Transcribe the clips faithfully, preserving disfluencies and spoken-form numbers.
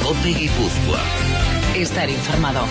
COPE Guipúzcoa. Estar informado.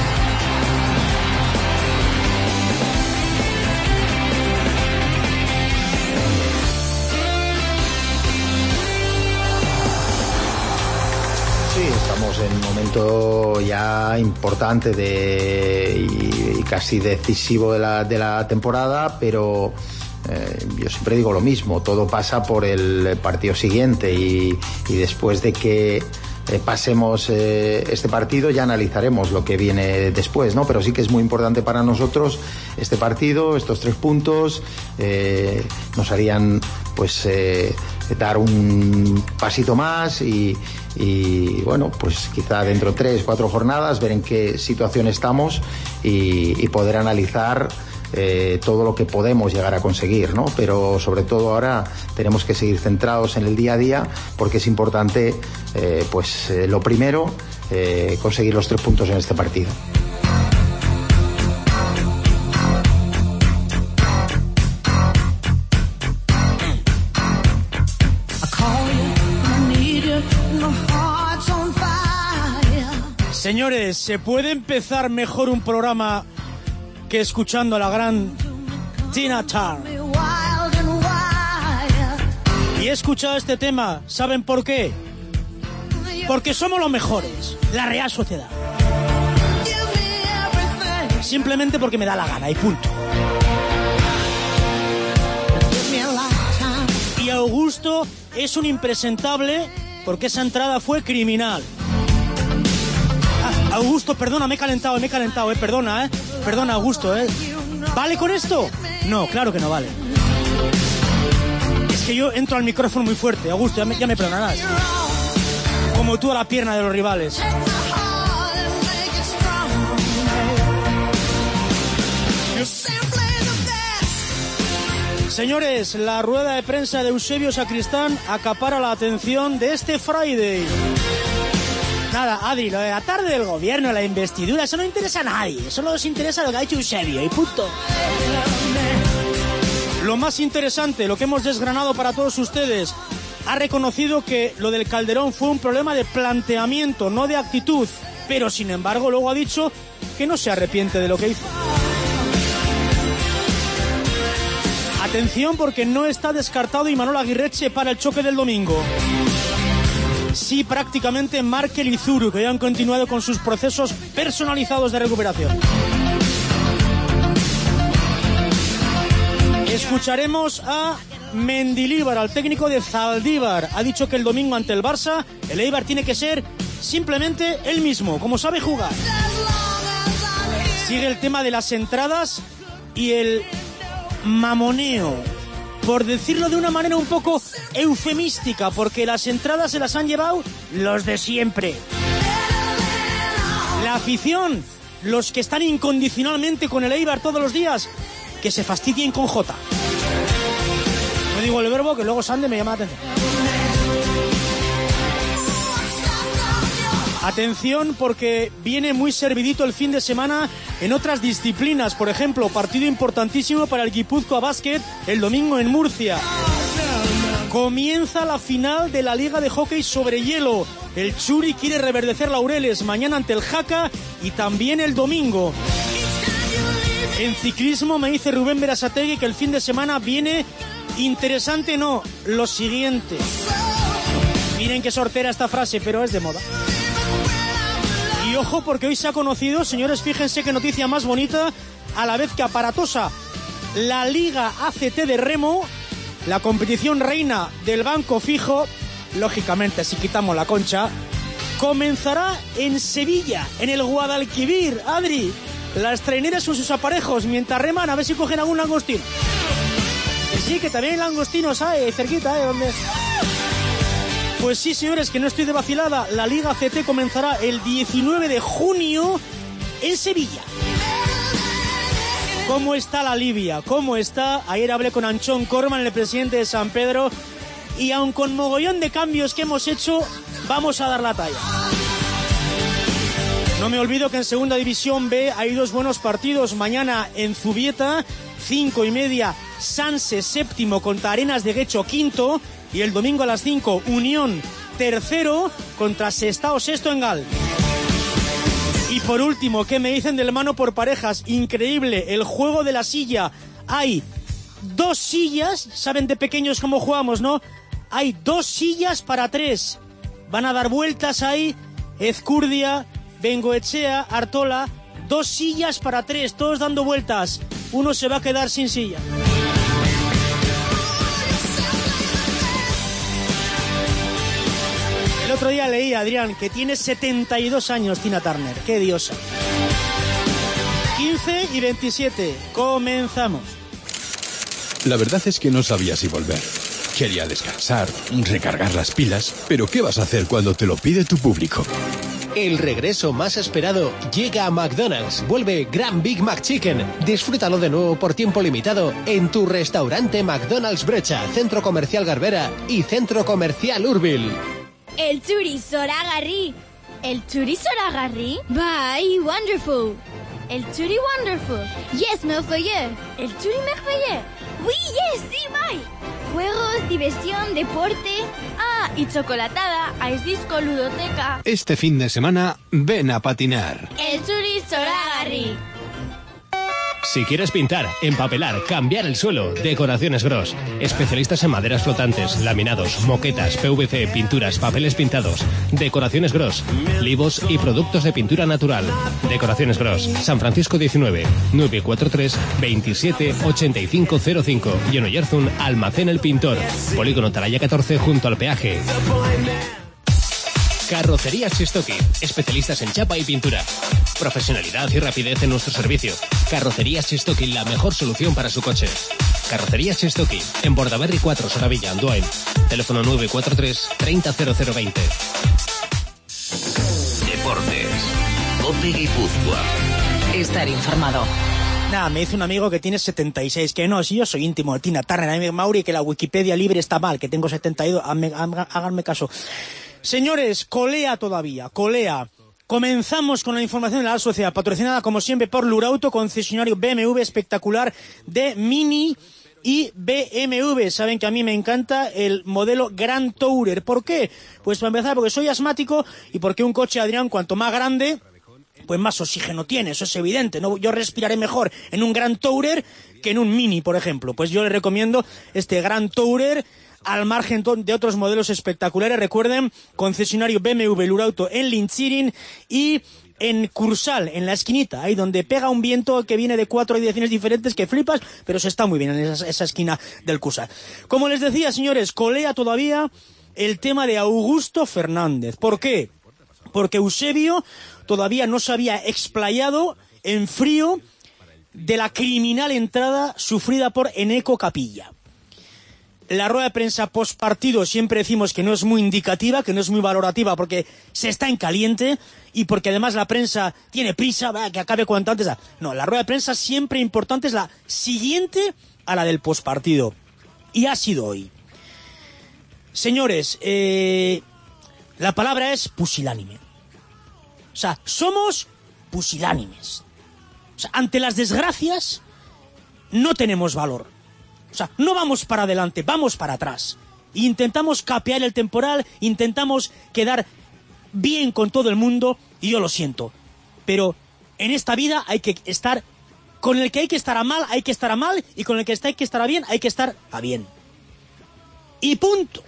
Sí, estamos en un momento ya importante de, y, y casi decisivo de la, de la temporada, pero eh, yo siempre digo lo mismo, todo pasa por el partido siguiente y, y después de que eh, pasemos eh, este partido ya analizaremos lo que viene después, ¿no? Pero sí que es muy importante para nosotros este partido, estos tres puntos eh, nos harían pues eh, dar un pasito más y y bueno, pues quizá dentro de tres, cuatro jornadas ver en qué situación estamos y, y poder analizar eh, todo lo que podemos llegar a conseguir, ¿no? Pero sobre todo ahora tenemos que seguir centrados en el día a día porque es importante eh, pues eh, lo primero eh, conseguir los tres puntos en este partido. Señores, ¿se puede empezar mejor un programa que escuchando a la gran Tina Turner? Y he escuchado este tema, ¿saben por qué? Porque somos los mejores, la Real Sociedad. Simplemente porque me da la gana y punto. Y Augusto es un impresentable porque esa entrada fue criminal. Augusto, perdona, me he calentado, me he calentado, eh, perdona, eh, perdona, Augusto, eh. ¿Vale con esto? No, claro que no vale. Es que yo entro al micrófono muy fuerte, Augusto, ya me, ya me perdonarás. Como tú a la pierna de los rivales. Señores, la rueda de prensa de Eusebio Sacristán acapara la atención de este Friday. Nada, Adri, lo de la tarde del gobierno, la investidura, eso no interesa a nadie. Solo nos interesa lo que ha hecho Eusebio y punto. Lo más interesante, lo que hemos desgranado para todos ustedes, ha reconocido que lo del Calderón fue un problema de planteamiento, no de actitud. Pero, sin embargo, luego ha dicho que no se arrepiente de lo que hizo. Atención, porque no está descartado Imanol Aguirreche para el choque del domingo. Sí, prácticamente Markel y Zuru, que ya han continuado con sus procesos personalizados de recuperación. Escucharemos a Mendilíbar, al técnico de Zaldívar. Ha dicho que el domingo ante el Barça, el Eibar tiene que ser simplemente él mismo, como sabe jugar. Sigue el tema de las entradas y el mamoneo, por decirlo de una manera un poco eufemística, porque las entradas se las han llevado los de siempre. La afición, los que están incondicionalmente con el Eibar todos los días, que se fastidien con Jota. No digo el verbo, que luego Sande me llama la atención. Atención, porque viene muy servidito el fin de semana en otras disciplinas. Por ejemplo, partido importantísimo para el Guipúzcoa Basket el domingo en Murcia. Comienza la final de la Liga de Hockey sobre hielo. El Churi quiere reverdecer laureles mañana ante el Jaca y también el domingo. En ciclismo me dice Rubén Berasategui que el fin de semana viene interesante, no, lo siguiente. Miren qué sortera esta frase, pero es de moda. Y ojo, porque hoy se ha conocido, señores, fíjense qué noticia más bonita, a la vez que aparatosa, la Liga A C T de remo, la competición reina del banco fijo, lógicamente si quitamos la concha, comenzará en Sevilla, en el Guadalquivir. Adri, las traineras son sus aparejos, mientras reman a ver si cogen algún langostino. Que sí, que también hay langostinos hay cerquita, ¿eh? Donde... Pues sí, señores, que no estoy de vacilada. La Liga C T comenzará el diecinueve de junio en Sevilla. ¿Cómo está la Libia? ¿Cómo está? Ayer hablé con Anchón Corman, el presidente de San Pedro, y aun con mogollón de cambios que hemos hecho, vamos a dar la talla. No me olvido que en Segunda División B hay dos buenos partidos. Mañana en Zubieta, cinco y media, Sanse séptimo contra Arenas de Guecho quinto. Y el domingo a las cinco, Unión tercero contra Sestao Sexto en Gal. Y por último, ¿qué me dicen del mano por parejas? Increíble, el juego de la silla. Hay dos sillas, saben de pequeños cómo jugamos, ¿no? Hay dos sillas para tres. Van a dar vueltas ahí, Ezcurdia, Bengoechea, Artola, dos sillas para tres, todos dando vueltas. Uno se va a quedar sin silla. El otro día leí, Adrián, que tiene setenta y dos años Tina Turner. ¡Qué diosa! quince y veintisiete. Comenzamos. La verdad es que no sabía si volver. Quería descansar, recargar las pilas, pero ¿qué vas a hacer cuando te lo pide tu público? El regreso más esperado llega a McDonald's. Vuelve Grand Big McChicken. Disfrútalo de nuevo por tiempo limitado en tu restaurante McDonald's Brecha, Centro Comercial Garbera y Centro Comercial Urbil. El chorizo agarri. El chorizo agarri. Bye, wonderful. El churi wonderful. Yes, merveilleux. El churi merveilleux. Oui, yes, sí, bye. Juegos, diversión, deporte. Ah, y chocolatada, ice disco, ludoteca. Este fin de semana, ven a patinar. El chorizo agarri. Si quieres pintar, empapelar, cambiar el suelo, Decoraciones Gros. Especialistas en maderas flotantes, laminados, moquetas, P V C, pinturas, papeles pintados. Decoraciones Gros. Libos y productos de pintura natural. Decoraciones Gros. San Francisco diecinueve, nueve cuatro tres, veintisiete, ochenta y cinco cero cinco. Y en Oyarzún, Almacén El Pintor. Polígono Taraya catorce junto al peaje. Carrocerías Chistoki, especialistas en chapa y pintura. Profesionalidad y rapidez en nuestro servicio. Carrocerías Chistoki, la mejor solución para su coche. Carrocerías Chistoki, en Bordaberry cuatro, Soravilla, Andoain. Teléfono nueve cuatro tres, treinta cero cero veinte. Deportes. COPE Guipúzcoa. Estar informado. Nada, me dice un amigo que tiene setenta y seis, que no, si yo soy íntimo de Tina Turner, a mí, Mauri, que la Wikipedia libre está mal, que tengo setenta y dos, háganme, háganme caso. Señores, colea todavía, colea. Comenzamos con la información de la sociedad, patrocinada como siempre por Lurauto, concesionario B M W espectacular de Mini y B M W. Saben que a mí me encanta el modelo Grand Tourer. ¿Por qué? Pues para empezar, porque soy asmático y porque un coche, Adrián, cuanto más grande, pues más oxígeno tiene, eso es evidente, ¿no? Yo respiraré mejor en un Grand Tourer que en un Mini, por ejemplo. Pues yo les recomiendo este Grand Tourer, al margen de otros modelos espectaculares. Recuerden, concesionario B M W Lurauto en Linchirin y en Cursal, en la esquinita, ahí donde pega un viento que viene de cuatro direcciones diferentes que flipas, pero se está muy bien en esa, esa esquina del Cursal. Como les decía, señores, colea todavía el tema de Augusto Fernández. ¿Por qué? Porque Eusebio todavía no se había explayado en frío de la criminal entrada sufrida por Eneco Capilla. La rueda de prensa post partido siempre decimos que no es muy indicativa, que no es muy valorativa, porque se está en caliente y porque además la prensa tiene prisa, que acabe cuanto antes. No, la rueda de prensa siempre importante es la siguiente a la del post partido. Y ha sido hoy. Señores, eh, la palabra es pusilánime. O sea, somos pusilánimes. O sea, ante las desgracias no tenemos valor. O sea, no vamos para adelante, vamos para atrás. Intentamos capear el temporal, intentamos quedar bien con todo el mundo, y yo lo siento. Pero en esta vida hay que estar, con el que hay que estar a mal, hay que estar a mal, y con el que hay que estar a bien, hay que estar a bien. Y punto.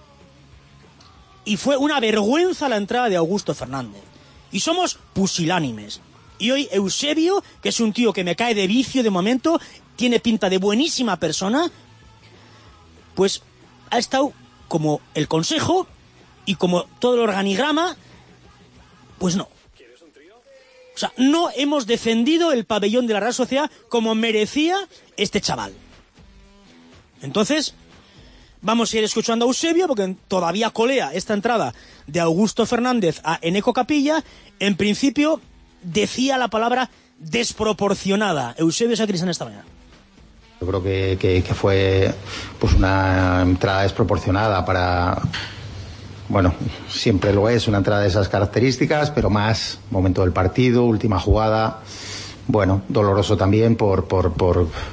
Y fue una vergüenza la entrada de Augusto Fernández. Y somos pusilánimes. Y hoy Eusebio, que es un tío que me cae de vicio de momento, tiene pinta de buenísima persona, pues ha estado como el consejo y como todo el organigrama, pues no. O sea, no hemos defendido el pabellón de la Real Sociedad como merecía este chaval. Entonces, vamos a ir escuchando a Eusebio, porque todavía colea esta entrada de Augusto Fernández a Eneco Capilla. En principio, decía la palabra desproporcionada. Eusebio Sacristán esta mañana. Yo creo que, que, que fue pues una entrada desproporcionada para... Bueno, siempre lo es, una entrada de esas características, pero más momento del partido, última jugada. Bueno, doloroso también por, por, por,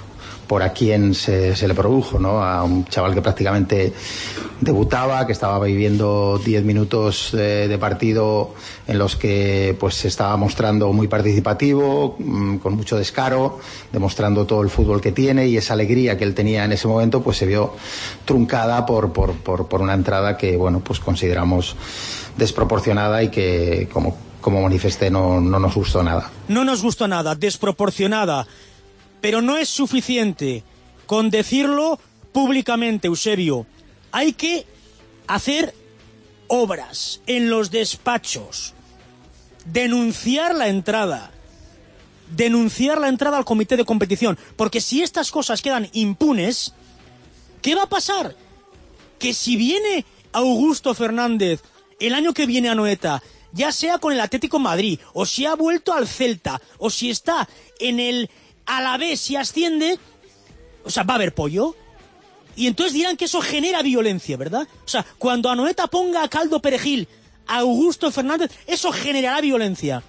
por a quién se, se le produjo, ¿no? A un chaval que prácticamente debutaba, que estaba viviendo diez minutos de, de partido en los que pues se estaba mostrando muy participativo, con mucho descaro, demostrando todo el fútbol que tiene, y esa alegría que él tenía en ese momento pues se vio truncada por, por, por, por una entrada que, bueno, pues consideramos desproporcionada y que, como, como manifesté, no, no nos gustó nada. No nos gustó nada, desproporcionada. Pero no es suficiente con decirlo públicamente, Eusebio. Hay que hacer obras en los despachos, denunciar la entrada, denunciar la entrada al comité de competición, porque si estas cosas quedan impunes, ¿qué va a pasar? Que si viene Augusto Fernández el año que viene a Anoeta, ya sea con el Atlético de Madrid, o si ha vuelto al Celta, o si está en el Alavés y asciende, o sea, va a haber pollo. Y entonces dirán que eso genera violencia, ¿verdad? O sea, cuando Anoeta ponga a caldo perejil a Augusto Fernández, eso generará violencia.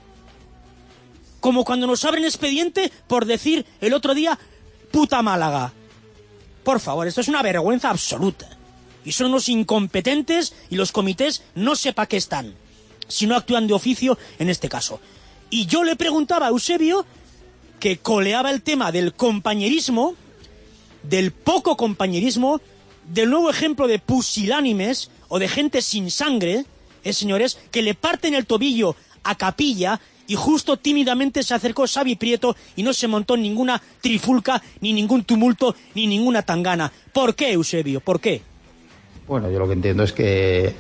Como cuando nos abren expediente por decir el otro día, puta Málaga. Por favor, esto es una vergüenza absoluta. Y son unos incompetentes, y los comités no sé para qué están, si no actúan de oficio en este caso. Y yo le preguntaba a Eusebio, que coleaba el tema del compañerismo, del poco compañerismo, del nuevo ejemplo de pusilánimes o de gente sin sangre, ¿eh, señores? Que le parten el tobillo a Capilla, y justo tímidamente se acercó Xavi Prieto y no se montó ninguna trifulca, ni ningún tumulto, ni ninguna tangana. ¿Por qué, Eusebio? ¿Por qué? Bueno, yo lo que entiendo es que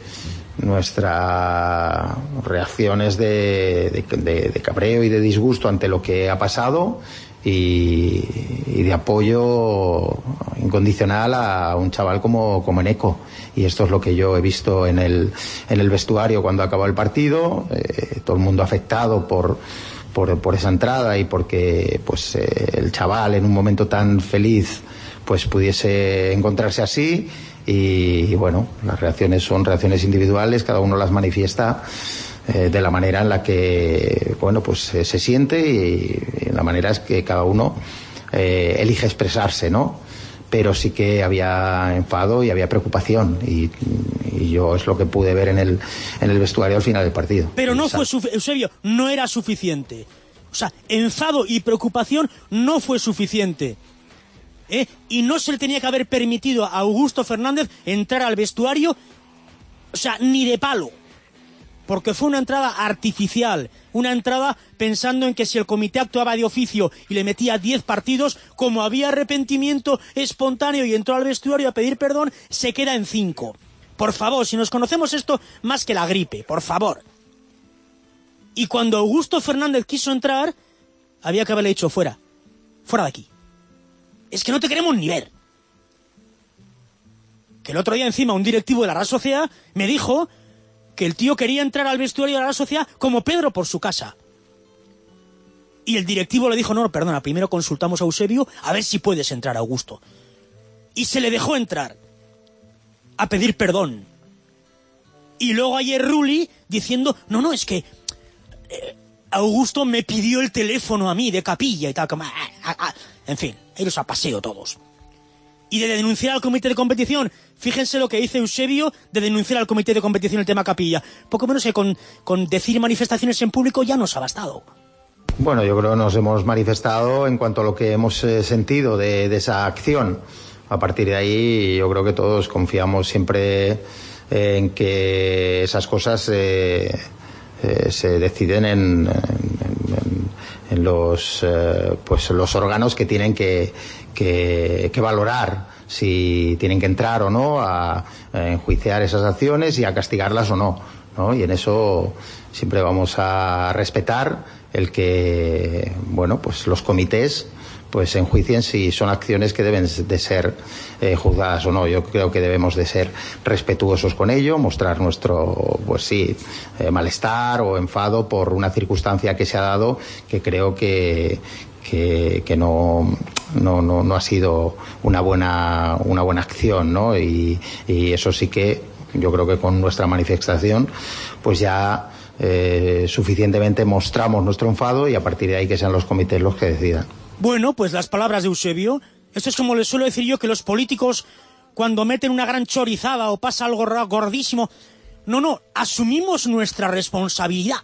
nuestra reacción es de, de, de, de cabreo y de disgusto ante lo que ha pasado, y, y de apoyo incondicional a un chaval como, como Eneco. Y esto es lo que yo he visto en el, en el vestuario cuando acabó el partido. Eh, todo el mundo afectado por, por, por esa entrada, y porque pues eh, el chaval en un momento tan feliz pues pudiese encontrarse así. Y, y bueno, las reacciones son reacciones individuales, cada uno las manifiesta eh, de la manera en la que, bueno, pues eh, se siente, y, y la manera es que cada uno eh, elige expresarse, ¿no? Pero sí que había enfado y había preocupación, y, y yo es lo que pude ver en el, en el vestuario al final del partido. Pero no fue suficiente, Eusebio, no era suficiente. O sea, enfado y preocupación no fue suficiente. ¿Eh? Y no se le tenía que haber permitido a Augusto Fernández entrar al vestuario, o sea, ni de palo, porque fue una entrada artificial, una entrada pensando en que si el comité actuaba de oficio y le metía diez partidos, como había arrepentimiento espontáneo y entró al vestuario a pedir perdón, se queda en cinco. Por favor, si nos conocemos esto más que la gripe, por favor. Y cuando Augusto Fernández quiso entrar, había que haberle dicho fuera, fuera de aquí. Es que no te queremos ni ver. Que el otro día encima un directivo de la Real Sociedad me dijo que el tío quería entrar al vestuario de la Real Sociedad como Pedro por su casa. Y el directivo le dijo, no, no, perdona, primero consultamos a Eusebio a ver si puedes entrar, Augusto. Y se le dejó entrar a pedir perdón. Y luego ayer Rulli diciendo, no, no, es que eh, Augusto me pidió el teléfono a mí de Capilla y tal, como, ah, ah, ah. En fin, ellos a paseo todos. Y de denunciar al comité de competición, fíjense lo que dice Eusebio de denunciar al comité de competición el tema Capilla. Poco menos que con, con decir manifestaciones en público ya nos ha bastado. Bueno, yo creo que nos hemos manifestado en cuanto a lo que hemos eh, sentido de, de esa acción. A partir de ahí, yo creo que todos confiamos siempre eh, en que esas cosas eh, eh, se deciden en, en, en, en los eh, pues los órganos que tienen que, que, que valorar si tienen que entrar o no a, a enjuiciar esas acciones y a castigarlas o no, ¿no? Y en eso siempre vamos a respetar el que, bueno, pues los comités pues enjuicien si son acciones que deben de ser eh, juzgadas o no. Yo creo que debemos de ser respetuosos con ello, mostrar nuestro, pues sí, eh, malestar o enfado por una circunstancia que se ha dado, que creo que que, que no, no, no, no ha sido una buena, una buena acción, ¿no? Y, y eso sí que yo creo que con nuestra manifestación pues ya eh, suficientemente mostramos nuestro enfado, y a partir de ahí que sean los comités los que decidan. Bueno, pues las palabras de Eusebio, Esto es como les suelo decir yo, que los políticos, cuando meten una gran chorizada o pasa algo gordísimo, no, no, asumimos nuestra responsabilidad.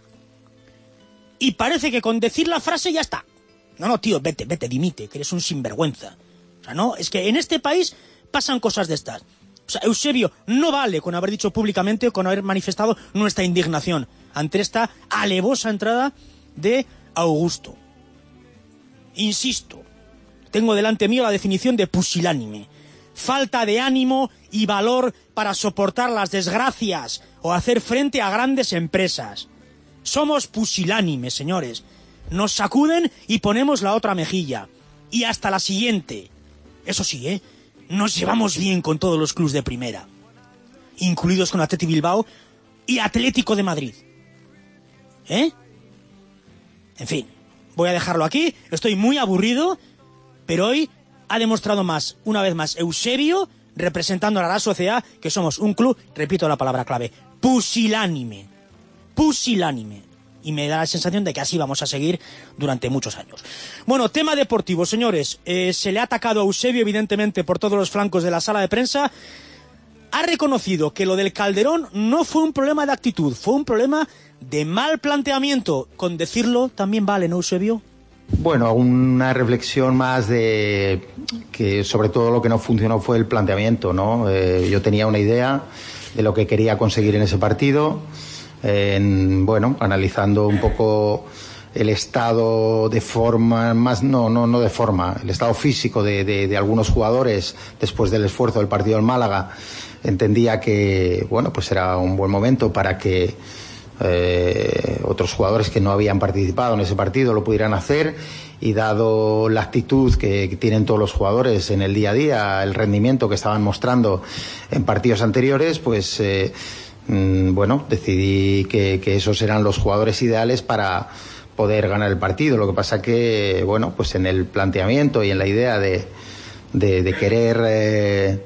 Y parece que con decir la frase ya está. No, no, tío, vete, vete, dimite, que eres un sinvergüenza. O sea, no, es que en este país pasan cosas de estas. O sea, Eusebio, no vale con haber dicho públicamente o con haber manifestado nuestra indignación ante esta alevosa entrada de Augusto. Insisto, tengo delante mío la definición de pusilánime. Falta de ánimo y valor para soportar las desgracias o hacer frente a grandes empresas. Somos pusilánimes, señores. Nos sacuden y ponemos la otra mejilla. Y hasta la siguiente. Eso sí, ¿eh? Nos llevamos bien con todos los clubes de primera, incluidos con Athletic Bilbao y Atlético de Madrid. ¿Eh? En fin, voy a dejarlo aquí. Estoy muy aburrido, pero hoy ha demostrado más, una vez más, Eusebio, representando a la sociedad, que somos un club, repito la palabra clave, pusilánime. Pusilánime. Y me da la sensación de que así vamos a seguir durante muchos años. Bueno, tema deportivo, señores. Eh, se le ha atacado a Eusebio, evidentemente, por todos los flancos de la sala de prensa. Ha reconocido que lo del Calderón no fue un problema de actitud, fue un problema de mal planteamiento. Con decirlo también vale, ¿no, Eusebio? Bueno, una reflexión más de que sobre todo lo que no funcionó fue el planteamiento, ¿no? Eh, yo tenía una idea de lo que quería conseguir en ese partido. En, bueno, analizando un poco el estado de forma, más no, no, no de forma, el estado físico de, de, de algunos jugadores después del esfuerzo del partido en Málaga, entendía que, bueno, pues era un buen momento para que eh, otros jugadores que no habían participado en ese partido lo pudieran hacer, y dado la actitud que, que tienen todos los jugadores en el día a día, el rendimiento que estaban mostrando en partidos anteriores, pues eh, bueno, decidí que, que esos eran los jugadores ideales para poder ganar el partido. Lo que pasa que, bueno, pues en el planteamiento y en la idea de, de, de querer eh,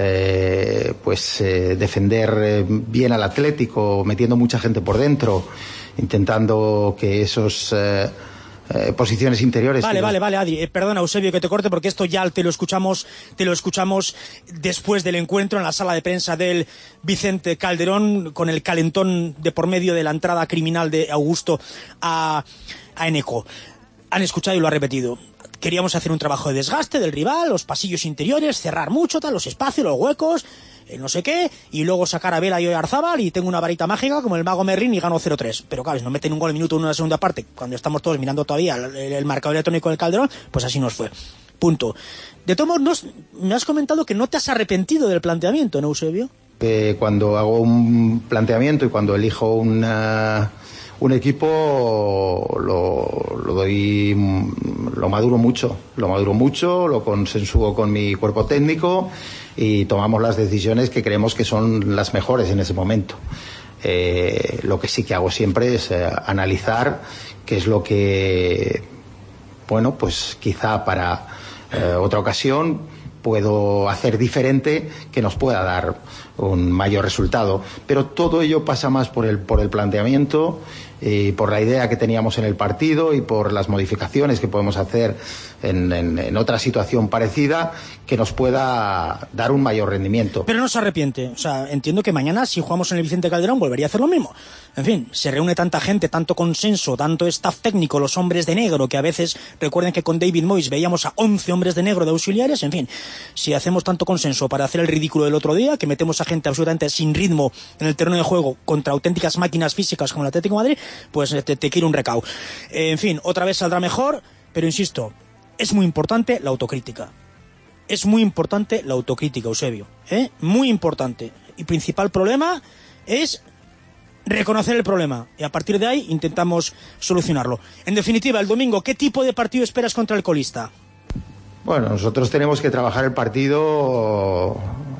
eh, pues eh, defender bien al Atlético, metiendo mucha gente por dentro, intentando que esos eh, Eh, posiciones interiores. Vale, vale, vale, Adi. Eh, perdona, Eusebio, que te corte, porque esto ya te lo escuchamos, te lo escuchamos después del encuentro en la sala de prensa del Vicente Calderón, con el calentón de por medio de la entrada criminal de Augusto a, a Eneco. Han escuchado y lo ha repetido. Queríamos hacer un trabajo de desgaste del rival, los pasillos interiores, cerrar mucho, tal, los espacios, los huecos, eh, no sé qué, y luego sacar a Vela y Oyarzábal, y tengo una varita mágica como el mago Merlin y gano cero tres. Pero claro, si nos meten un gol en minuto uno en la segunda parte, cuando estamos todos mirando todavía el, el marcador electrónico del Calderón, pues así nos fue. Punto. De todos modos, me has comentado que no te has arrepentido del planteamiento, ¿no, Eusebio? Eh, cuando hago un planteamiento y cuando elijo una... un equipo lo, lo doy, lo maduro mucho, lo maduro mucho, lo consensúo con mi cuerpo técnico y tomamos las decisiones que creemos que son las mejores en ese momento. Eh, lo que sí que hago siempre es eh, analizar qué es lo que, bueno, pues quizá para eh, otra ocasión puedo hacer diferente que nos pueda dar un mayor resultado. Pero todo ello pasa más por el, por el planteamiento y por la idea que teníamos en el partido y por las modificaciones que podemos hacer en, en, en otra situación parecida que nos pueda dar un mayor rendimiento. Pero no se arrepiente. O sea, entiendo que mañana, si jugamos en el Vicente Calderón, volvería a hacer lo mismo. En fin, se reúne tanta gente, tanto consenso, tanto staff técnico, los hombres de negro, que a veces, recuerden que con David Moyes veíamos a once hombres de negro de auxiliares. En fin, si hacemos tanto consenso para hacer el ridículo del otro día, que metemos a gente absolutamente sin ritmo en el terreno de juego contra auténticas máquinas físicas como el Atlético de Madrid, pues te, te quiero un recao. Eh, en fin, otra vez saldrá mejor, pero insisto, es muy importante la autocrítica. Es muy importante la autocrítica, Eusebio, ¿eh? Muy importante. Y principal problema es reconocer el problema. Y a partir de ahí intentamos solucionarlo. En definitiva, el domingo, ¿qué tipo de partido esperas contra el colista? Bueno, nosotros tenemos que trabajar el partido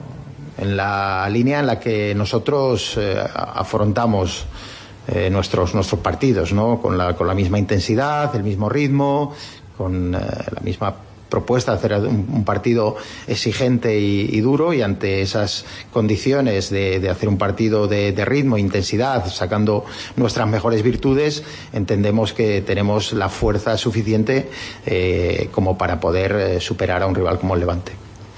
en la línea en la que nosotros eh, afrontamos eh, nuestros, nuestros partidos, ¿no? Con la, con la misma intensidad, el mismo ritmo, con eh, la misma propuesta de hacer un, un partido exigente y, y duro, y ante esas condiciones de, de hacer un partido de, de ritmo, intensidad, sacando nuestras mejores virtudes, entendemos que tenemos la fuerza suficiente eh, como para poder eh, superar a un rival como el Levante.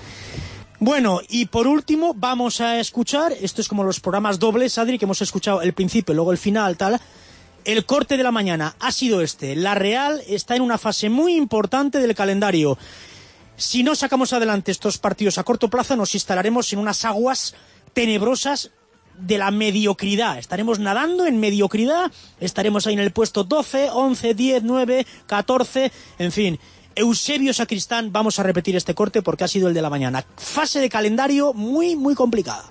Bueno, y por último vamos a escuchar, esto es como los programas dobles, Adri, que hemos escuchado el principio, luego el final, tal. El corte de la mañana ha sido este. La Real está en una fase muy importante del calendario. Si no sacamos adelante estos partidos a corto plazo, nos instalaremos en unas aguas tenebrosas de la mediocridad. Estaremos nadando en mediocridad, estaremos ahí en el puesto doce, once, diez, nueve, catorce, en fin. Eusebio Sacristán, vamos a repetir este corte porque ha sido el de la mañana. Fase de calendario muy, muy complicada.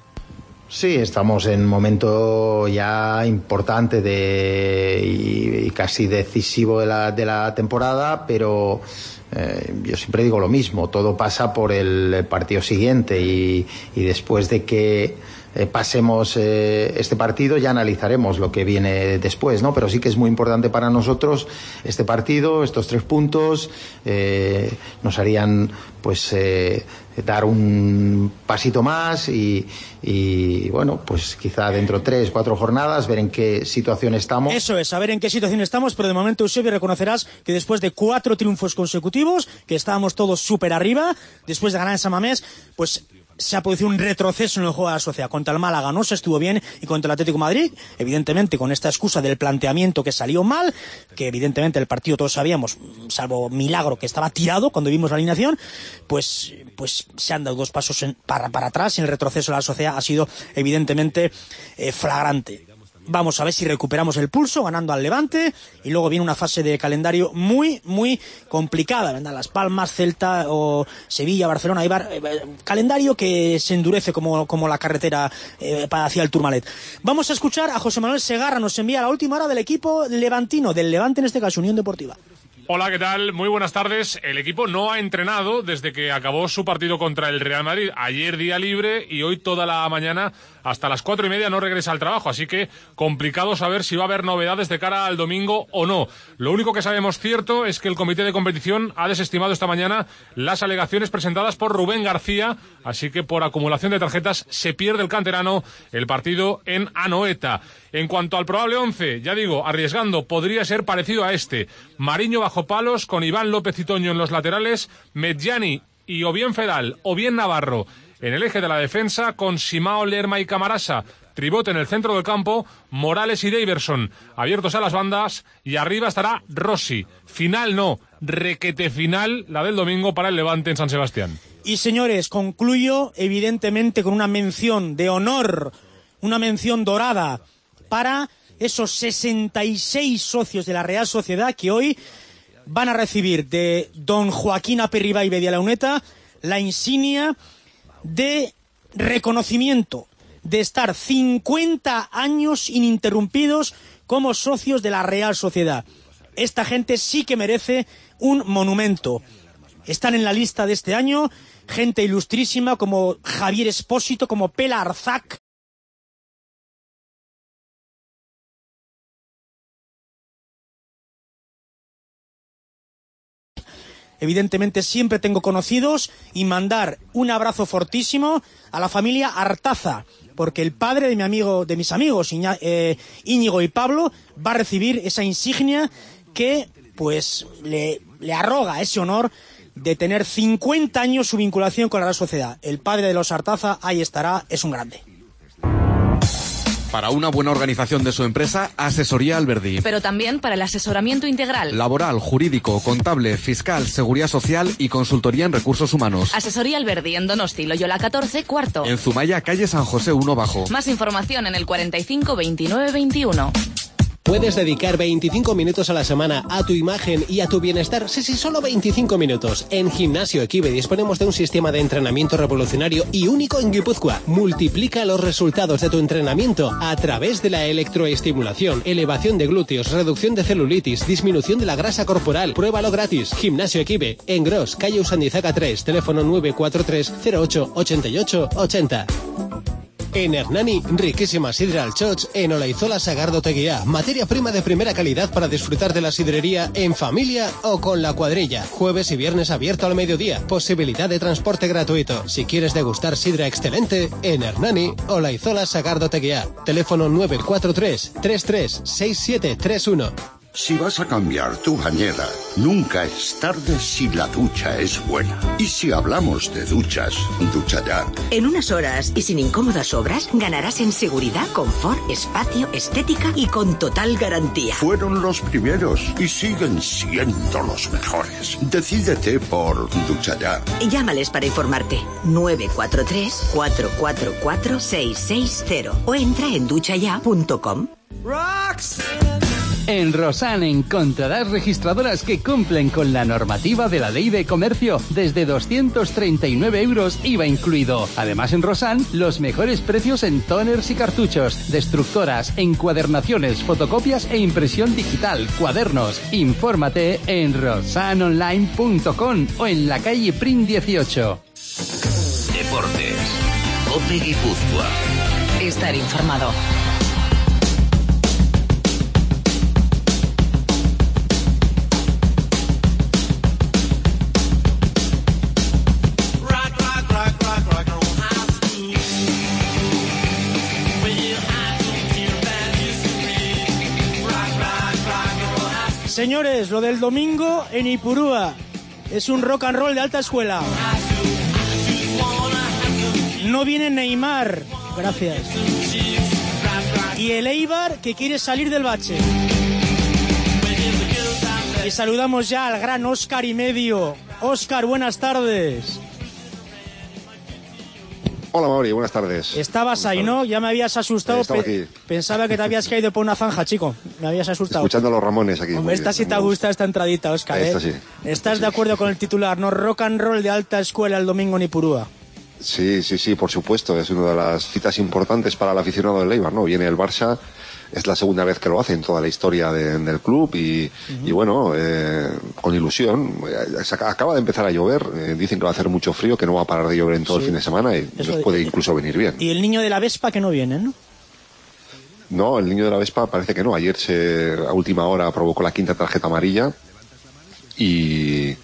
Sí, estamos en un momento ya importante de, y, y casi decisivo de la, de la temporada, pero eh, yo siempre digo lo mismo, todo pasa por el partido siguiente y, y después de que Eh, pasemos eh, este partido ya analizaremos lo que viene después, ¿no? Pero sí que es muy importante para nosotros este partido, estos tres puntos eh, nos harían pues eh, dar un pasito más y, y bueno, pues quizá dentro de tres, cuatro jornadas ver en qué situación estamos. Eso es, saber en qué situación estamos, pero de momento, Eusebio, reconocerás que después de cuatro triunfos consecutivos, que estábamos todos súper arriba, después de ganar en San Mamés, pues se ha producido un retroceso en el juego de la sociedad. Contra el Málaga no se estuvo bien y contra el Atlético de Madrid, evidentemente con esta excusa del planteamiento que salió mal, que evidentemente el partido todos sabíamos, salvo milagro que estaba tirado cuando vimos la alineación, pues pues se han dado dos pasos en, para, para atrás y el retroceso de la sociedad ha sido evidentemente eh, flagrante. Vamos a ver si recuperamos el pulso ganando al Levante y luego viene una fase de calendario muy, muy complicada, ¿verdad? Las Palmas, Celta o Sevilla, Barcelona, Eibar, eh, calendario que se endurece como, como la carretera eh, para hacia el Tourmalet. Vamos a escuchar a José Manuel Segarra, nos envía la última hora del equipo levantino, del Levante en este caso, Unión Deportiva. Hola, ¿qué tal? Muy buenas tardes. El equipo no ha entrenado desde que acabó su partido contra el Real Madrid. Ayer día libre y hoy toda la mañana hasta las cuatro y media no regresa al trabajo. Así que complicado saber si va a haber novedades de cara al domingo o no. Lo único que sabemos cierto es que el comité de competición ha desestimado esta mañana las alegaciones presentadas por Rubén García. Así que por acumulación de tarjetas se pierde el canterano el partido en Anoeta. En cuanto al probable once, ya digo, arriesgando, podría ser parecido a este. Mariño bajo palos, con Iván López y Toño en los laterales, Medjani y o bien Fedal o bien Navarro en el eje de la defensa, con Simao, Lerma y Camarasa, Tribote en el centro del campo, Morales y Daverson abiertos a las bandas, y arriba estará Rossi. Final no, requete final la del domingo para el Levante en San Sebastián. Y señores, concluyo evidentemente con una mención de honor, una mención dorada para esos sesenta y seis socios de la Real Sociedad que hoy van a recibir de don Joaquín Aperribay de la Uneta la insignia de reconocimiento de estar cincuenta años ininterrumpidos como socios de la Real Sociedad. Esta gente sí que merece un monumento. Están en la lista de este año gente ilustrísima como Javier Espósito, como Pela Arzac, evidentemente siempre tengo conocidos, y mandar un abrazo fortísimo a la familia Artaza, porque el padre de mi amigo, de mis amigos Iña, eh, Íñigo y Pablo va a recibir esa insignia que pues le, le arroga ese honor de tener cincuenta años su vinculación con la Real Sociedad. El padre de los Artaza ahí estará, es un grande. Para una buena organización de su empresa, Asesoría Alberdi. Pero también para el asesoramiento integral. Laboral, jurídico, contable, fiscal, seguridad social y consultoría en recursos humanos. Asesoría Alberdi en Donosti, Loyola catorce, cuarto. En Zumaya, calle San José uno bajo. Más información en el cuarenta y cinco veintinueve veintiuno. Puedes dedicar veinticinco minutos a la semana a tu imagen y a tu bienestar. Sí, sí, solo veinticinco minutos. En Gimnasio Equibe disponemos de un sistema de entrenamiento revolucionario y único en Guipúzcoa. Multiplica los resultados de tu entrenamiento a través de la electroestimulación, elevación de glúteos, reducción de celulitis, disminución de la grasa corporal. Pruébalo gratis. Gimnasio Equibe, en Gros, calle Usandizaga tres, teléfono nueve cuatro tres cero ocho ochenta y ocho ochenta. En Hernani, riquísima sidra al choch en Olaizola Sagardo Teguiá. Materia prima de primera calidad para disfrutar de la sidrería en familia o con la cuadrilla. Jueves y viernes abierto al mediodía. Posibilidad de transporte gratuito. Si quieres degustar sidra excelente, en Hernani, Olaizola Sagardo Teguiá. Teléfono nueve cuatro tres, tres tres seis siete tres uno. Si vas a cambiar tu bañera, nunca es tarde si la ducha es buena. Y si hablamos de duchas, Ducha Ya. En unas horas y sin incómodas obras, ganarás en seguridad, confort, espacio, estética y con total garantía. Fueron los primeros y siguen siendo los mejores. Decídete por Ducha Ya. Llámales para informarte. nueve cuatro tres, cuatro cuatro cuatro, seis seis cero o entra en ducha ya punto com. En Rosan encontrarás registradoras que cumplen con la normativa de la Ley de Comercio desde doscientos treinta y nueve euros I V A incluido. Además en Rosan, los mejores precios en toners y cartuchos, destructoras, encuadernaciones, fotocopias e impresión digital, cuadernos. Infórmate en rosan online punto com o en la calle Prim dieciocho. Deportes. COPE Guipúzcoa. Estar informado. Señores, lo del domingo en Ipurúa es un rock and roll de alta escuela. No viene Neymar, gracias. Y el Eibar que quiere salir del bache. Y saludamos ya al gran Óscar y medio. Óscar, buenas tardes. Hola Mauri, buenas tardes. Estabas ahí, ¿no? Ya me habías asustado. Estaba Pe- aquí. Pensaba que te habías caído por una zanja, chico. Me habías asustado. Escuchando a los Ramones aquí. Hombre, esta sí te ha gustado esta entradita, Óscar, ¿eh? Esta sí. ¿Estás de acuerdo con el titular, no? Rock and roll de alta escuela el domingo en Ipurúa. Sí, sí, sí, por supuesto. Es una de las citas importantes para el aficionado del Eibar, ¿no? Viene el Barça, es la segunda vez que lo hace en toda la historia de, del club y, uh-huh. y bueno, eh, con ilusión. Se acaba de empezar a llover, eh, dicen que va a hacer mucho frío, que no va a parar de llover en todo sí. el fin de semana y Eso nos puede de... incluso venir bien. Y el niño de la Vespa que no viene, ¿no? No, el niño de la Vespa parece que no. Ayer se, a última hora provocó la quinta tarjeta amarilla y...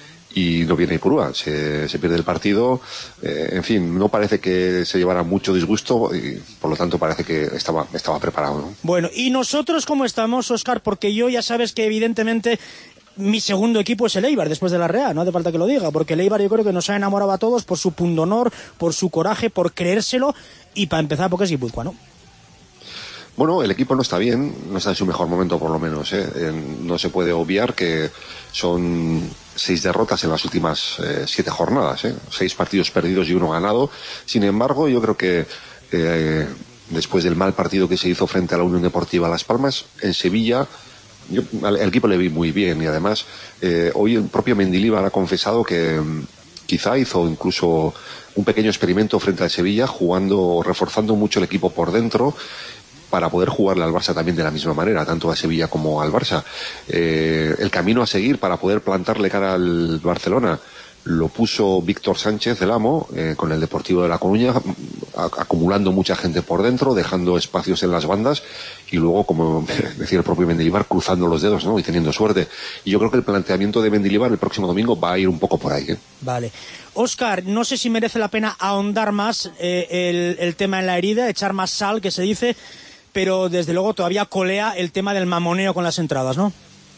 y no viene Ipurúa, se, se pierde el partido, eh, en fin, no parece que se llevara mucho disgusto y por lo tanto parece que estaba, estaba preparado, ¿no? Bueno, ¿y nosotros cómo estamos, Óscar? Porque yo ya sabes que evidentemente mi segundo equipo es el Eibar después de la Real, no hace falta que lo diga, porque el Eibar yo creo que nos ha enamorado a todos por su pundonor, por su coraje, por creérselo y para empezar porque es Guipúzcoa, ¿no? Bueno, el equipo no está bien, no está en su mejor momento por lo menos, ¿eh? Eh, no se puede obviar que son seis derrotas en las últimas eh, siete jornadas, ¿eh? Seis partidos perdidos y uno ganado. Sin embargo, yo creo que eh, después del mal partido que se hizo frente a la Unión Deportiva Las Palmas, en Sevilla, yo, al, el equipo le vi muy bien y además eh, hoy el propio Mendilibar ha confesado que quizá hizo incluso un pequeño experimento frente al Sevilla, jugando, reforzando mucho el equipo por dentro, para poder jugarle al Barça también de la misma manera, tanto a Sevilla como al Barça. Eh, el camino a seguir para poder plantarle cara al Barcelona lo puso Víctor Sánchez, el amo, eh, con el Deportivo de La Coruña, a, acumulando mucha gente por dentro, dejando espacios en las bandas y luego, como decía el propio Mendilibar, cruzando los dedos, ¿no? Y teniendo suerte. Y yo creo que el planteamiento de Mendilibar el próximo domingo va a ir un poco por ahí, ¿eh? Vale. Óscar, no sé si merece la pena ahondar más eh, el, el tema en la herida, echar más sal, que se dice, pero desde luego todavía colea el tema del mamoneo con las entradas, ¿no?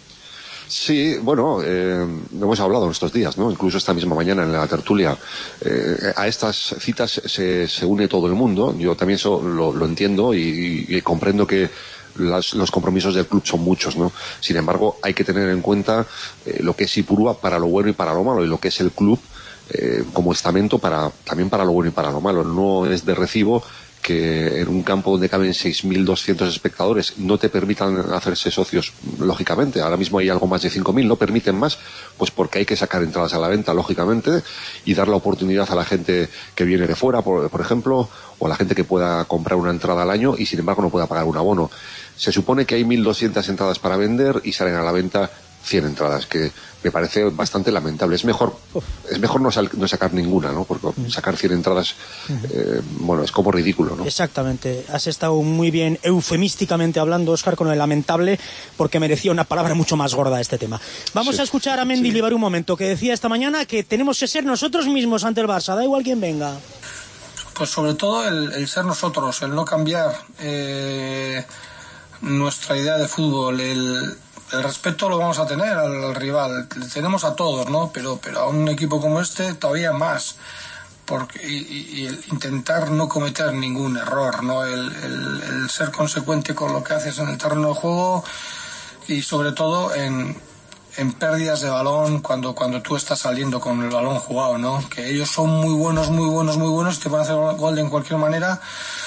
Sí, bueno, eh, hemos hablado en estos días, ¿no? Incluso esta misma mañana en la tertulia. Eh, a estas citas se, se une todo el mundo. Yo también eso lo, lo entiendo y, y comprendo que las, los compromisos del club son muchos, ¿no? Sin embargo, hay que tener en cuenta eh, lo que es Ipurúa para lo bueno y para lo malo, y lo que es el club eh, como estamento para también para lo bueno y para lo malo. No es de recibo que en un campo donde caben seis mil doscientos espectadores no te permitan hacerse socios, lógicamente. Ahora mismo hay algo más de cinco mil, no permiten más, pues porque hay que sacar entradas a la venta, lógicamente, y dar la oportunidad a la gente que viene de fuera, por, por ejemplo, o a la gente que pueda comprar una entrada al año y sin embargo no pueda pagar un abono. Se supone que hay mil doscientas entradas para vender y salen a la venta cien entradas, que me parece bastante lamentable. Es mejor es mejor no, sal, no sacar ninguna, ¿no? Porque sacar cien entradas, eh, bueno, es como ridículo, ¿no? Exactamente. Has estado muy bien eufemísticamente hablando, Óscar, con lo lamentable, porque merecía una palabra mucho más gorda este tema. Vamos sí, a escuchar a Mendilibar sí. un momento, que decía esta mañana que tenemos que ser nosotros mismos ante el Barça, da igual quién venga. Pues sobre todo el, el ser nosotros, el no cambiar eh, nuestra idea de fútbol, el... El respeto lo vamos a tener al, al rival, le tenemos a todos, ¿no? Pero, pero a un equipo como este todavía más, porque y, y el intentar no cometer ningún error, ¿no? El, el, el ser consecuente con lo que haces en el terreno de juego y sobre todo en, en pérdidas de balón cuando, cuando tú estás saliendo con el balón jugado, ¿no? Que ellos son muy buenos, muy buenos, muy buenos, te van a hacer gol de en cualquier manera.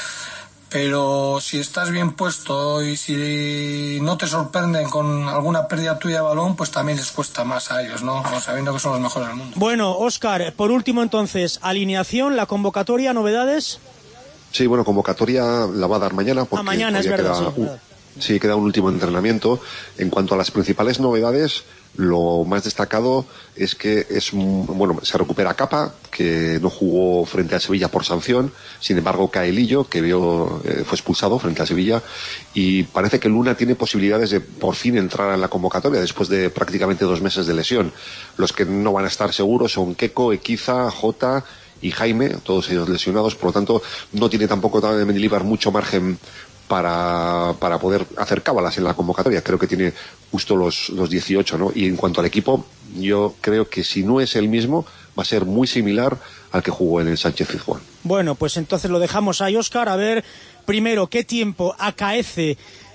Pero si estás bien puesto y si no te sorprenden con alguna pérdida tuya de balón, pues también les cuesta más a ellos, ¿no? Sabiendo que son los mejores del mundo. Bueno, Óscar, por último entonces, alineación, la convocatoria, novedades. Sí, bueno, convocatoria la va a dar mañana. Porque ah, mañana, es verdad, queda, sí, uh, sí, queda un último entrenamiento. En cuanto a las principales novedades, lo más destacado es que es bueno se recupera Capa, que no jugó frente a Sevilla por sanción. Sin embargo, cae Lillo, que veo, eh, fue expulsado frente a Sevilla, y parece que Luna tiene posibilidades de por fin entrar en la convocatoria después de prácticamente dos meses de lesión. Los que no van a estar seguros son Keko, Equiza, Jota y Jaime, todos ellos lesionados. Por lo tanto, no tiene tampoco de Mendilibar mucho margen para, para poder hacer cábalas en la convocatoria. Creo que tiene justo los, los dieciocho, ¿no? Y en cuanto al equipo, yo creo que si no es el mismo, va a ser muy similar al que jugó en el Sánchez-Pizjuán. Bueno, pues entonces lo dejamos ahí, Óscar, a ver primero qué tiempo acaece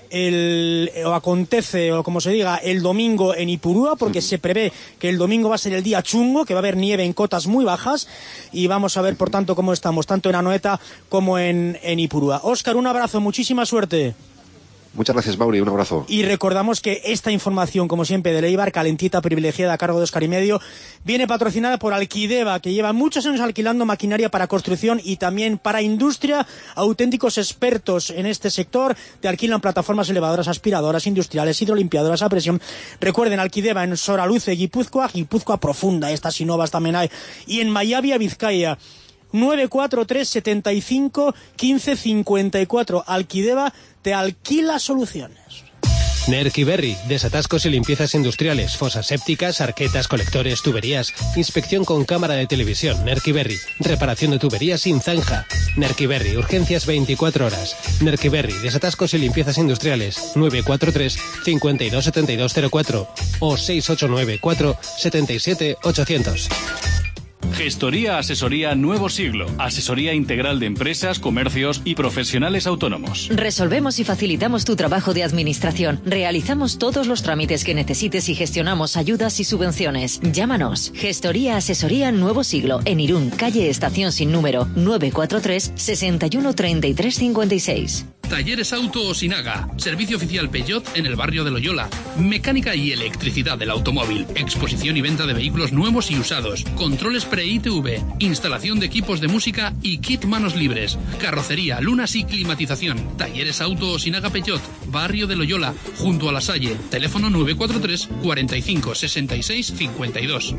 el, o acontece, o como se diga, el domingo en Ipurúa, porque se prevé que el domingo va a ser el día chungo, que va a haber nieve en cotas muy bajas, y vamos a ver, por tanto, cómo estamos, tanto en Anoeta como en, en Ipurúa. Óscar, un abrazo, muchísima suerte. Muchas gracias, Mauri, un abrazo. Y recordamos que esta información, como siempre, de Eibar, calentita, privilegiada, a cargo de Óscar y Medio, viene patrocinada por Alquideva, que lleva muchos años alquilando maquinaria para construcción y también para industria. Auténticos expertos en este sector, te alquilan plataformas elevadoras, aspiradoras industriales, hidrolimpiadoras a presión. Recuerden, Alquideva en Soraluce, Guipúzcoa, Guipúzcoa profunda, estas y nuevas también hay, y en Mayavia, Vizcaya. nueve cuatro tres, setenta y cinco, quince cincuenta y cuatro. Alquideva te alquila soluciones. Nerkiberri, desatascos y limpiezas industriales, fosas sépticas, arquetas, colectores, tuberías, inspección con cámara de televisión. Nerkiberri, reparación de tuberías sin zanja. Nerkiberri, urgencias veinticuatro horas. Nerkiberri, desatascos y limpiezas industriales. nueve cuatro tres, cincuenta y dos, setenta y dos cero cuatro o seis ocho nueve cuatro, setenta y siete, ochocientos. Gestoría Asesoría Nuevo Siglo. Asesoría integral de empresas, comercios y profesionales autónomos. Resolvemos y facilitamos tu trabajo de administración. Realizamos todos los trámites que necesites y gestionamos ayudas y subvenciones. Llámanos. Gestoría Asesoría Nuevo Siglo. En Irún, calle Estación sin número, nueve cuatro tres, sesenta y uno, treinta y tres, cincuenta y seis. Talleres Auto Osinaga, servicio oficial Peugeot en el barrio de Loyola, mecánica y electricidad del automóvil, exposición y venta de vehículos nuevos y usados, controles pre-I T V, instalación de equipos de música y kit manos libres, carrocería, lunas y climatización. Talleres Auto Osinaga Peugeot, barrio de Loyola, junto a La Salle, teléfono nueve cuatro tres, cuarenta y cinco, sesenta y seis, cincuenta y dos.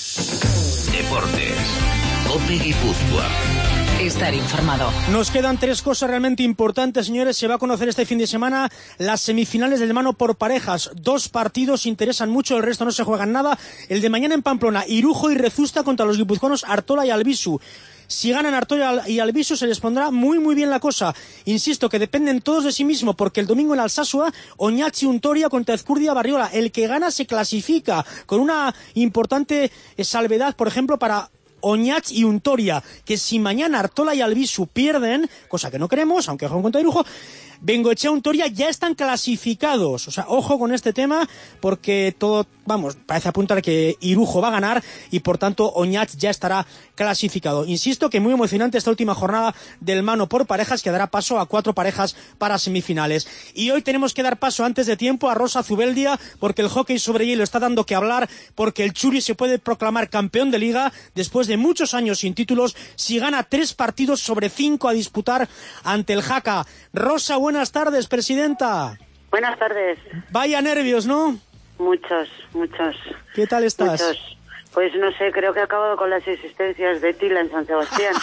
Deportes, COPE Guipúzcoa. Estar informado. Nos quedan tres cosas realmente importantes, señores. Se va a conocer este fin de semana las semifinales del mano por parejas. Dos partidos interesan mucho, el resto no se juegan nada. El de mañana en Pamplona, Irujo y Rezusta contra los guipuzcoanos Artola y Albisu. Si ganan Artola y Albisu se les pondrá muy muy bien la cosa. Insisto que dependen todos de sí mismos, porque el domingo en Alsasua, Oñachi Untoria contra Ezcurdia Barriola. El que gana se clasifica, con una importante salvedad, por ejemplo, para Oñach y Untoria, que si mañana Artola y Albisu pierden, cosa que no queremos, aunque jueguen contra Irujo, Bengoechea y Untoria ya están clasificados. O sea, ojo con este tema, porque todo, vamos, parece apuntar que Irujo va a ganar y por tanto Oñach ya estará clasificado. Insisto que muy emocionante esta última jornada del mano por parejas, que dará paso a cuatro parejas para semifinales. Y hoy tenemos que dar paso antes de tiempo a Rosa Zubeldia, porque el hockey sobre hielo está dando que hablar, porque el Churi se puede proclamar campeón de liga después de muchos años sin títulos, si gana tres partidos sobre cinco a disputar ante el Jaca. Rosa, buenas tardes, presidenta. Buenas tardes. Vaya nervios, ¿no? muchos, muchos. ¿Qué tal estás? Muchos. Pues no sé, creo que he acabado con las existencias de Tila en San Sebastián.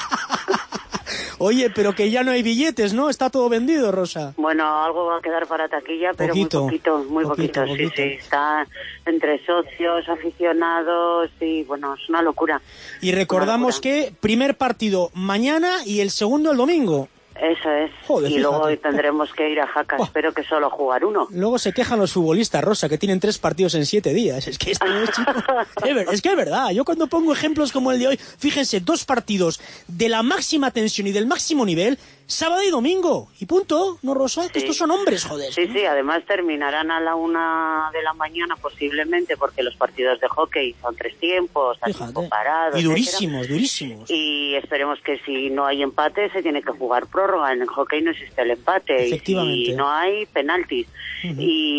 Oye, pero que ya no hay billetes, ¿no? Está todo vendido, Rosa. Bueno, algo va a quedar para taquilla, pero poquito, muy poquito, muy poquito, poquito, poquito. sí, sí. Está entre socios, aficionados y, bueno, es una locura. Y recordamos que primer partido mañana y el segundo el domingo. Eso es. Joder, y fíjate. luego tendremos que ir a Jaca. Oh. Espero que solo jugar uno. Luego se quejan los futbolistas, Rosa, que tienen tres partidos en siete días. Es que esto no es, chico. Es que es verdad. Yo cuando pongo ejemplos como el de hoy, fíjense, dos partidos de la máxima tensión y del máximo nivel, sábado y domingo. Y punto, ¿no, Rosa? Sí. Que estos son hombres, joder. Sí, sí. Además terminarán a la una de la mañana posiblemente, porque los partidos de hockey son tres tiempos, a tiempo parado, y durísimos, etcétera. durísimos. Y esperemos que si no hay empate se tiene que jugar prórroga. En el hockey no existe el empate y no hay penaltis. Uh-huh.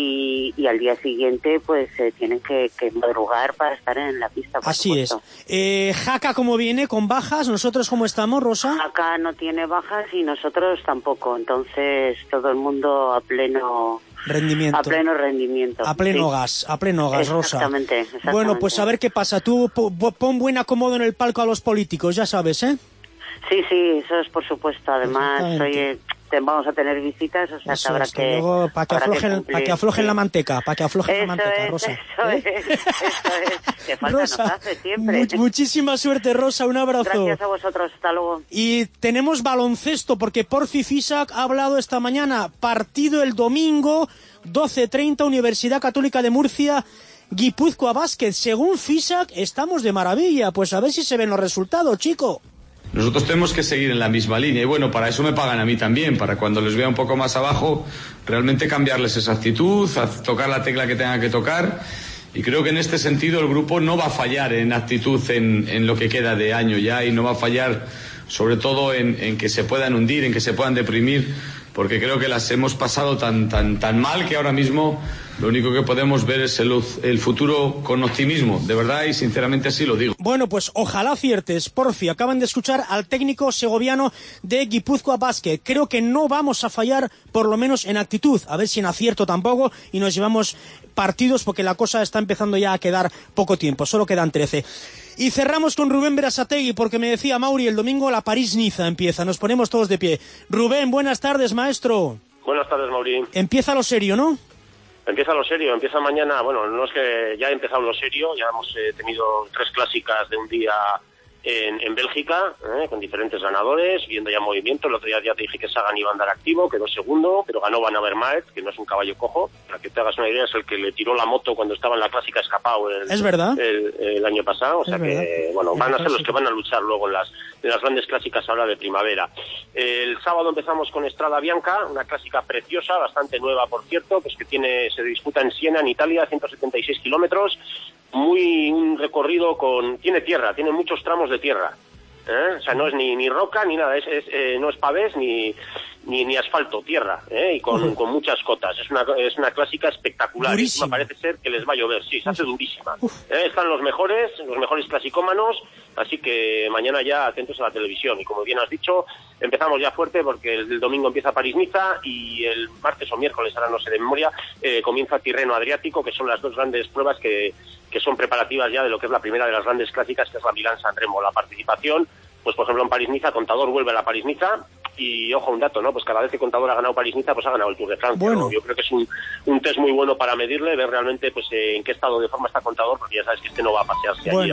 y, y al día siguiente pues se eh, tienen que, que madrugar para estar en la pista. Por Así supuesto. es. Eh, Jaca, ¿cómo viene? ¿Con bajas? ¿Nosotros cómo estamos, Rosa? Jaca no tiene bajas y nosotros tampoco. Entonces todo el mundo a pleno... rendimiento. A pleno rendimiento. A pleno sí. gas, a pleno gas, Rosa. Exactamente, exactamente. Bueno, pues a ver qué pasa. Tú pon buen acomodo en el palco a los políticos, ya sabes, ¿eh? Sí, sí, eso es por supuesto. Además, oye, te, vamos a tener visitas, o sea, eso que habrá es, que... que... Luego, para que aflojen, que para que aflojen sí. la manteca, para que aflojen eso la manteca, es, Rosa. Eso ¿eh? es, eso es. Que falta Rosa, nos hace siempre. Much, muchísima suerte, Rosa, un abrazo. Gracias a vosotros, hasta luego. Y tenemos baloncesto, porque Porfi Fisac ha hablado esta mañana. Partido el domingo, doce treinta, Universidad Católica de Murcia, Guipúzcoa Basket. Según Fisac, estamos de maravilla. Pues a ver si se ven los resultados, chico. Nosotros tenemos que seguir en la misma línea y bueno, para eso me pagan a mí también, para cuando les vea un poco más abajo, realmente cambiarles esa actitud, tocar la tecla que tenga que tocar, y creo que en este sentido el grupo no va a fallar en actitud en, en lo que queda de año ya, y no va a fallar sobre todo en, en que se puedan hundir, en que se puedan deprimir, porque creo que las hemos pasado tan, tan, tan mal que ahora mismo lo único que podemos ver es el, el futuro con optimismo, de verdad, y sinceramente así lo digo. Bueno, pues ojalá aciertes, Porfi. Acaban de escuchar al técnico segoviano de Guipúzcoa Basket. Creo que no vamos a fallar, por lo menos en actitud. A ver si en acierto tampoco, y nos llevamos partidos, porque la cosa está empezando ya a quedar poco tiempo. Solo quedan trece. Y cerramos con Rubén Berasategui, porque me decía Mauri, el domingo la París-Niza empieza. Nos ponemos todos de pie. Rubén, buenas tardes, maestro. Buenas tardes, Mauri. Empieza lo serio, ¿no? Empieza lo serio, empieza mañana. Bueno, no es que ya ha empezado lo serio, ya hemos eh, tenido tres clásicas de un día en, en Bélgica, eh, con diferentes ganadores, viendo ya movimiento. El otro día ya te dije que Sagan iba a andar activo, quedó segundo, pero ganó Van Avermaet, que no es un caballo cojo. Para que te hagas una idea, es el que le tiró la moto cuando estaba en la clásica escapado el, ¿Es verdad? el, el año pasado. O es sea verdad. que, bueno, van a ser los que van a luchar luego en las, en las grandes clásicas ahora de primavera. El sábado empezamos con Strada Bianca, una clásica preciosa, bastante nueva, por cierto, pues que tiene se disputa en Siena, en Italia, ciento setenta y seis kilómetros. Muy un recorrido con... Tiene tierra, tiene muchos tramos de tierra. ¿Eh? O sea, no es ni, ni roca ni nada, es, es, eh, no es pavés ni, ni, ni asfalto, tierra, ¿eh? Y con, uh-huh. con muchas cotas. Es una, es una clásica espectacular. Me parece ser que les va a llover, sí, se hace durísima. ¿Eh? Están los mejores, los mejores clasicómanos, así que mañana ya atentos a la televisión. Y como bien has dicho, empezamos ya fuerte porque el, el domingo empieza París-Niza y el martes o miércoles, ahora no sé de memoria, eh, comienza Tirreno Adriático, que son las dos grandes pruebas que, que son preparativas ya de lo que es la primera de las grandes clásicas, que es la Milán-San Remo. La participación, pues por ejemplo en París-Niza, Contador vuelve a la París-Niza y, ojo, un dato, ¿no? Pues cada vez que Contador ha ganado París-Niza, pues ha ganado el Tour de Francia. Bueno. ¿no? Yo creo que es un, un test muy bueno para medirle, ver realmente pues eh, en qué estado de forma está Contador, porque ya sabes que este no va a pasearse bueno. allí